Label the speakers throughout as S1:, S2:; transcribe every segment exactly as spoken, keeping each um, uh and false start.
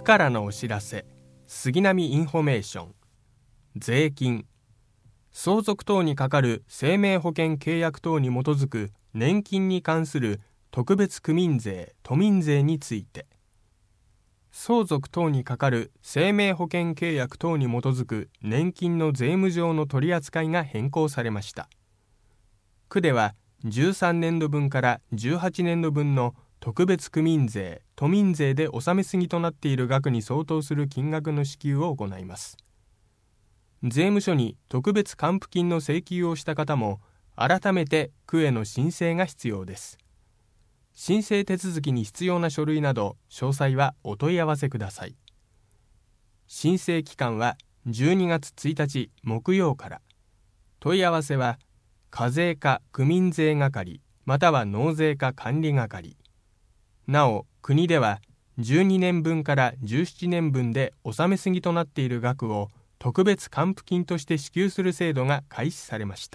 S1: からのお知らせ、杉並インフォメーション、税金、相続等にかかる生命保険契約等に基づく年金に関する特別区民税・都民税について、相続等にかかる生命保険契約等に基づく年金の税務上の取り扱いが変更されました。区ではじゅうさんねんどぶんからじゅうはちねんどぶんの特別区民税・都民税で納めすぎとなっている額に相当する金額の支給を行います。税務署に特別還付金の請求をした方も改めて区への申請が必要です。申請手続きに必要な書類など詳細はお問い合わせください。申請期間はじゅうにがつついたち木曜から。問い合わせは課税課区民税係または納税課管理係。なお、国ではじゅうにねんぶんからじゅうななねんぶんで納めすぎとなっている額を特別還付金として支給する制度が開始されました。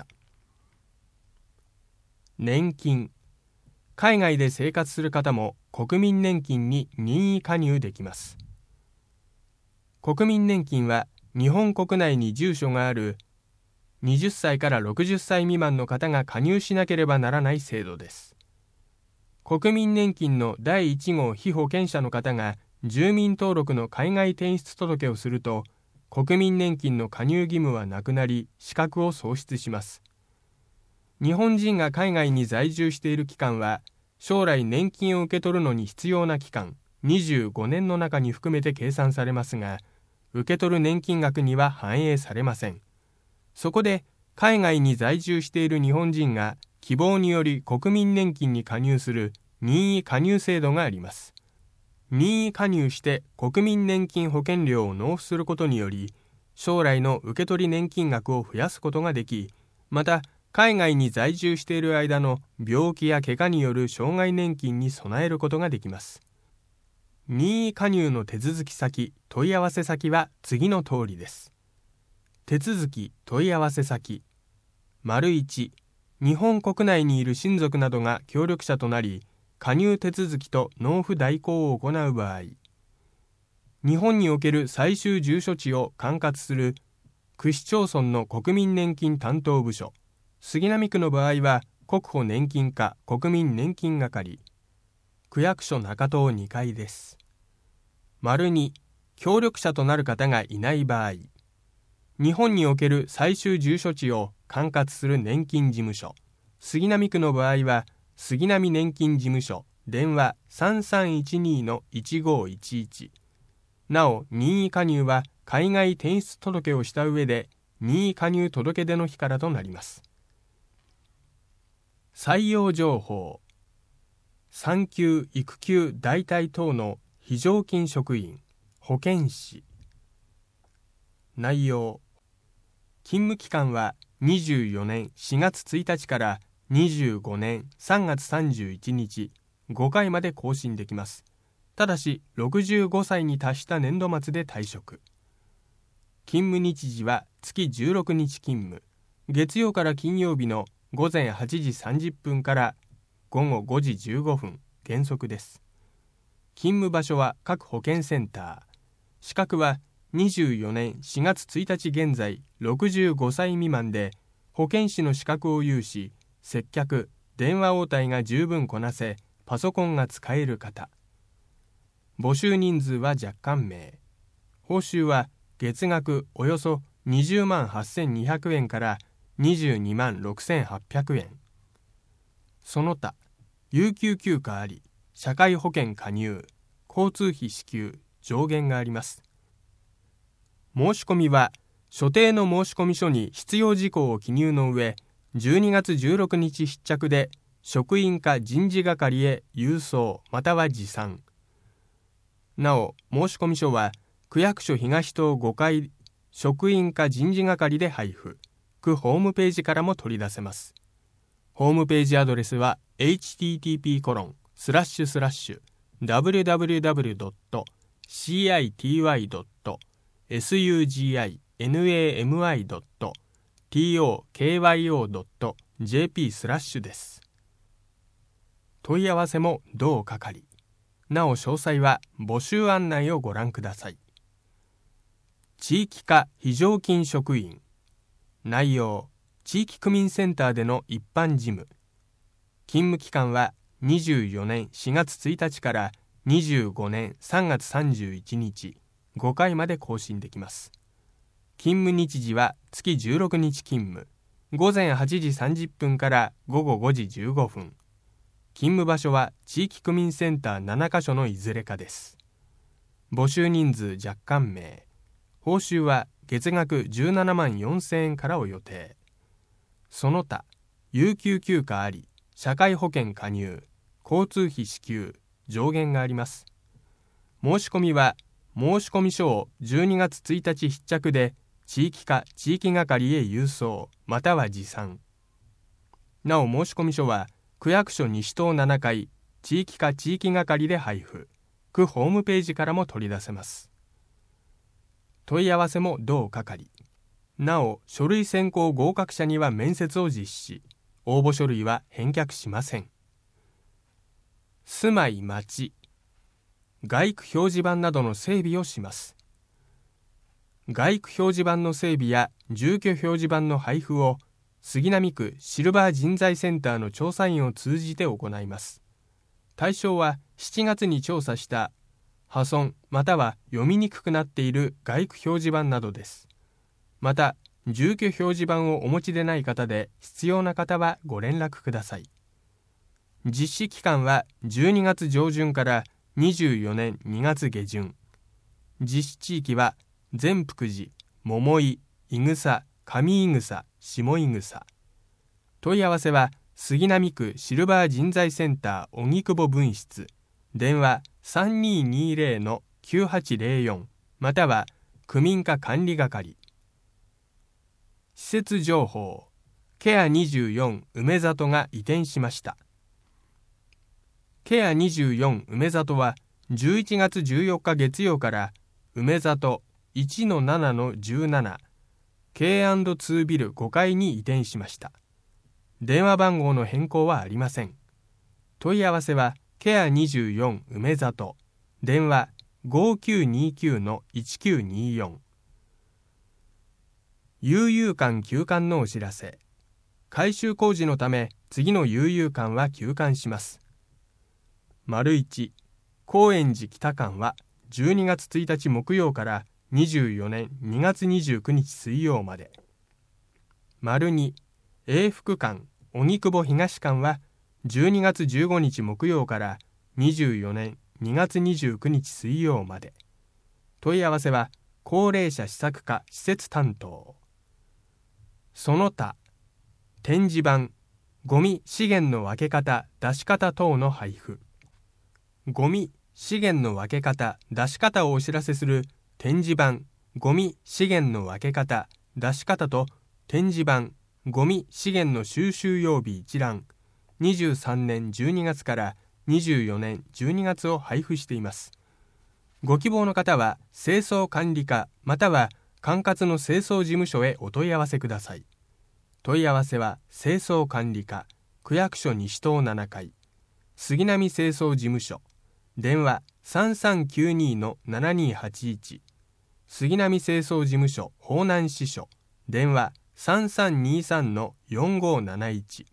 S1: 年金。海外で生活する方も国民年金に任意加入できます。国民年金は日本国内に住所があるはたちからろくじゅっさい未満の方が加入しなければならない制度です。国民年金のだいいち号被保険者の方が住民登録の海外転出届をすると、国民年金の加入義務はなくなり、資格を喪失します。日本人が海外に在住している期間は、将来年金を受け取るのに必要な期間、にじゅうごねんの中に含めて計算されますが、受け取る年金額には反映されません。そこで、海外に在住している日本人が希望により国民年金に加入する任意加入制度があります。任意加入して国民年金保険料を納付することにより、将来の受け取り年金額を増やすことができ、また海外に在住している間の病気や怪我による障害年金に備えることができます。任意加入の手続き先、問い合わせ先は次の通りです。手続き問い合わせ先。丸いち、日本国内にいる親族などが協力者となり、加入手続きと納付代行を行う場合、日本における最終住所地を管轄する区市町村の国民年金担当部署、杉並区の場合は国保年金課国民年金係、区役所中東にかいです。丸に、協力者となる方がいない場合、日本における最終住所地を管轄する年金事務所、杉並区の場合は杉並年金事務所、電話 さんさんいちに のいちごいちいち。なお、任意加入は海外転出届をした上で、任意加入届出の日からとなります。採用情報。産休・育休代替等の非常勤職員、保健師。内容。勤務期間はにじゅうよねんしがつついたちからにじゅうごねんさんがつさんじゅういちにち、ごかいまで更新できます。ただし、ろくじゅうごさいに達した年度末で退職。勤務日時は月じゅうろくにち勤務。月曜から金曜日のごぜんはちじさんじゅっぷんからごごごじじゅうごふん、原則です。勤務場所は各保健センター。資格はにじゅうよねんしがつついたち現在ろくじゅうごさい未満で、保健師の資格を有し、接客、電話応対が十分こなせ、パソコンが使える方。募集人数は若干名。報酬は月額およそにじゅうまんはっせんにひゃくえんからにじゅうにまんろくせんはっぴゃくえん。その他、有給休暇あり、社会保険加入、交通費支給、上限があります。申し込みは、所定の申込書に必要事項を記入の上、じゅうにがつじゅうろくにち必着で、職員課人事係へ郵送または持参。なお、申込書は、区役所東棟ごかい職員課人事係で配布。区ホームページからも取り出せます。ホームページアドレスは エイチティーティーピーコロンスラッシュスラッシュダブリューダブリューダブリュードットシーアイティーワイドットエスユージーアイエヌエーエムアイドットティーオーケーワイオードットジェーピースラッシュです。問い合わせも同係。 なお詳細は募集案内をご覧ください。地域課非常勤職員。内容、地域区民センターでの一般事務。勤務期間はにじゅうよねんしがつついたちからにじゅうごねんさんがつさんじゅういちにち、ごかいまで更新できます。勤務日時は月じゅうろくにち勤務。ごぜんはちじさんじゅっぷんからごごごじじゅうごふん。勤務場所は地域区民センターななかしょのいずれかです。募集人数若干名。報酬は月額じゅうななまんよんせんえんからを予定。その他、有給休暇あり、社会保険加入、交通費支給、上限があります。申し込みは、申込書をじゅうにがつついたち必着で、地域課地域係へ郵送、または持参。なお申込書は、区役所西棟ななかい、地域課地域係で配布。区ホームページからも取り出せます。問い合わせも同係。なお、書類選考合格者には面接を実施し、応募書類は返却しません。住まい町。街区表示板などの整備をします。街区表示板の整備や住居表示板の配布を杉並区シルバー人材センターの調査員を通じて行います。対象はしちがつに調査した破損または読みにくくなっている街区表示板などです。また、住居表示板をお持ちでない方で必要な方はご連絡ください。実施期間はじゅうにがつじょうじゅんからにじゅうよねんにがつげじゅん。実施地域は善福寺、桃井、伊草、上伊草、下伊草。問い合わせは杉並区シルバー人材センター荻窪分室、電話 さんにーにーぜろのきゅうはちぜろよん または区民課管理係。施設情報、ケアにじゅうよん梅里が移転しました。ケアにじゅうよん梅里はじゅういちがつじゅうよっか月曜から梅里 いちのななのじゅうなな ケーアンドツー ビルごかいに移転しました。電話番号の変更はありません。問い合わせはケアにじゅうよん梅里、電話 ごきゅうにきゅうのいちきゅうによん。悠々館休館のお知らせ。改修工事のため次の悠々館は休館します。丸いち、高円寺北館はじゅうにがつついたち木曜からにじゅうよねんにがつにじゅうくにち水曜まで。丸に、永福館荻窪東館はじゅうにがつじゅうごにち木曜からにじゅうよねんにがつにじゅうくにち水曜まで。問い合わせは高齢者施策課施設担当。その他、展示板、ゴミ資源の分け方出し方等の配布。ゴミ資源の分け方出し方をお知らせする展示板ゴミ資源の分け方出し方と展示板ゴミ資源の収集曜日一覧にじゅうさんねんじゅうにがつからにじゅうよねんじゅうにがつを配布しています。ご希望の方は清掃管理課または管轄の清掃事務所へお問い合わせください。問い合わせは清掃管理課区役所西棟ななかい杉並清掃事務所電話 さんさんきゅうにのななにーはちいち 杉並清掃事務所方南支所電話 さんさんにさんのよんごーなないち。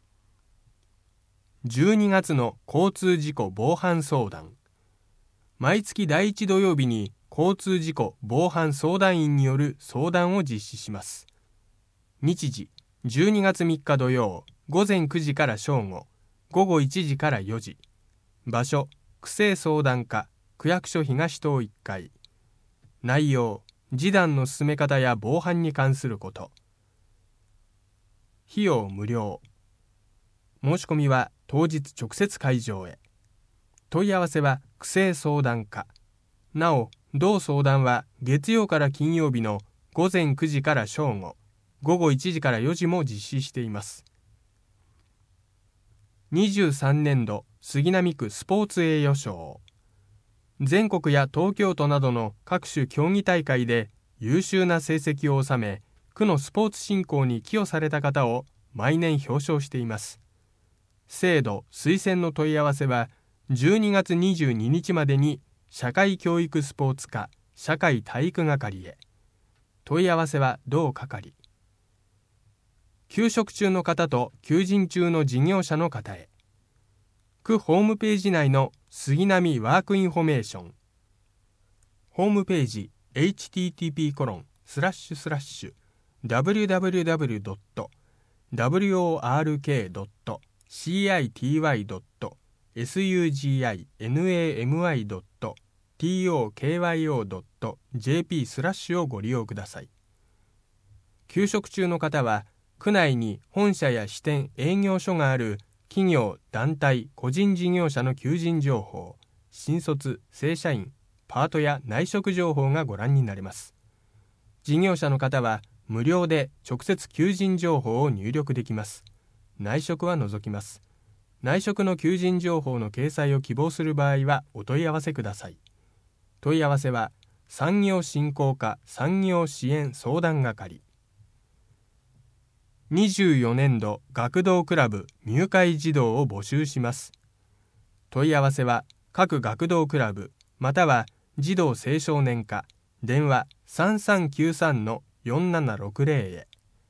S1: じゅうにがつの交通事故防犯相談。毎月だいいち土曜日に交通事故防犯相談員による相談を実施します。日時じゅうにがつみっか土曜ごぜんくじから正午、ごごいちじからよじ。場所区政相談課区役所東棟いっかい。内容示談の進め方や防犯に関すること。費用無料。申し込みは当日直接会場へ。問い合わせは区政相談課。なお、同相談は月曜から金曜日のごぜんくじから正午、ごごいちじからよじも実施しています。にじゅうさんねんど杉並区スポーツ栄誉賞。全国や東京都などの各種競技大会で優秀な成績を収め、区のスポーツ振興に寄与された方を毎年表彰しています。制度・推薦の問い合わせはじゅうにがつにじゅうににちまでに社会教育スポーツ課社会体育係へ。問い合わせは同係。休職中の方と求人中の事業者の方へ。区ホームページ内の杉並ワークインフォメーション。ホームページ エイチティーティーピーコロンスラッシュスラッシュダブリュダブリュダブリュドットダブリュオーアールケードットシーアイティーワイドットエスユージーアイエヌエーエムアイドットティーオーケーワイオードットジェーピースラッシュをご利用ください。休職中の方は区内に本社や支店営業所がある企業団体個人事業者の求人情報、新卒正社員パートや内職情報がご覧になれます。事業者の方は無料で直接求人情報を入力できます。内職は除きます。内職の求人情報の掲載を希望する場合はお問い合わせください。問い合わせは産業振興課産業支援相談係。にじゅうよねんど学童クラブ入会児童を募集します。問い合わせは各学童クラブまたは児童青少年課電話 さんさんきゅうさんのよんななろくゼロ へ。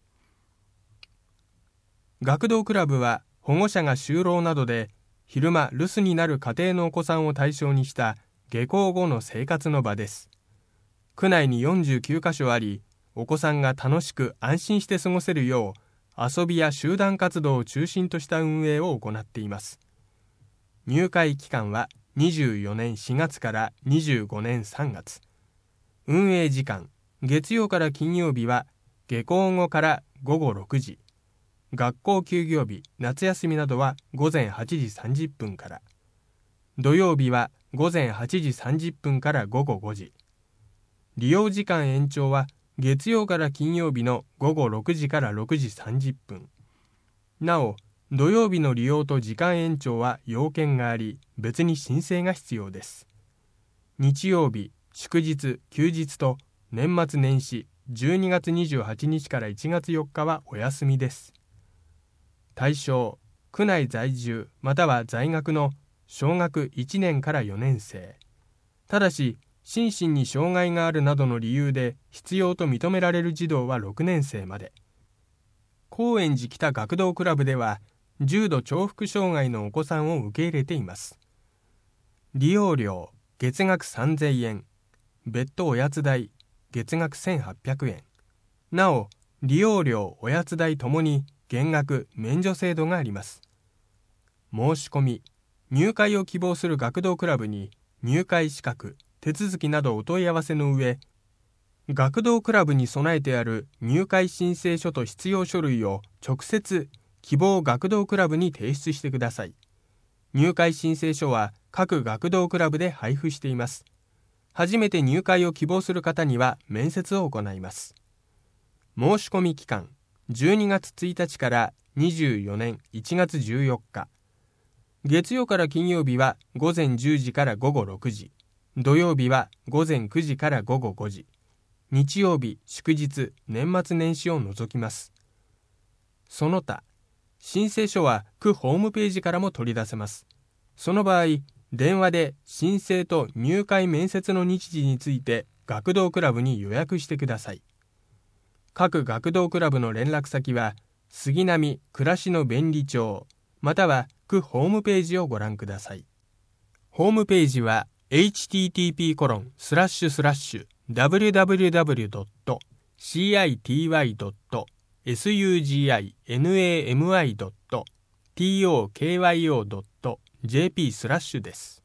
S1: 学童クラブは保護者が就労などで昼間留守になる家庭のお子さんを対象にした下校後の生活の場です。区内によんじゅうきゅうかしょあり、お子さんが楽しく安心して過ごせるよう遊びや集団活動を中心とした運営を行っています。入会期間はにじゅうよねんしがつからにじゅうごねんさんがつ。運営時間、月曜から金曜日は下校後からごごろくじ。学校休業日、夏休みなどはごぜんはちじさんじゅっぷんから。土曜日はごぜんはちじさんじゅっぷんからごごごじ。利用時間延長は月曜から金曜日のごごろくじからろくじさんじゅっぷん。なお、土曜日の利用と時間延長は要件があり、別に申請が必要です。日曜日、祝日、休日と年末年始、じゅうにがつにじゅうはちにちからいちがつよっかはお休みです。対象、区内在住または在学の小学いちねんからよねんせい。ただし、心身に障害があるなどの理由で必要と認められる児童はろくねんせいまで。高円寺北学童クラブでは重度重複障害のお子さんを受け入れています。利用料月額さんぜんえん、別途おやつ代月額せんはっぴゃくえん。なお、利用料おやつ代ともに減額免除制度があります。申し込み、入会を希望する学童クラブに入会資格手続きなどお問い合わせの上、学童クラブに備えてある入会申請書と必要書類を直接希望学童クラブに提出してください。入会申請書は各学童クラブで配布しています。初めて入会を希望する方には面接を行います。申し込み期間、じゅうにがつついたちからにじゅうよねんいちがつじゅうよっか。月曜から金曜日はごぜんじゅうじからごごろくじ。土曜日はごぜんくじからごごごじ。日曜日、祝日、年末年始を除きます。その他、申請書は区ホームページからも取り出せます。その場合、電話で申請と入会面接の日時について学童クラブに予約してください。各学童クラブの連絡先は杉並暮らしの便利帳または区ホームページをご覧ください。ホームページはエイチティーティーピーコロンスラッシュスラッシュダブリュダブリュダブリュドットシーアイティーワイドットエスユージーアイエヌエーエムアイドットティーオーケーワイオードットジェーピースラッシュです。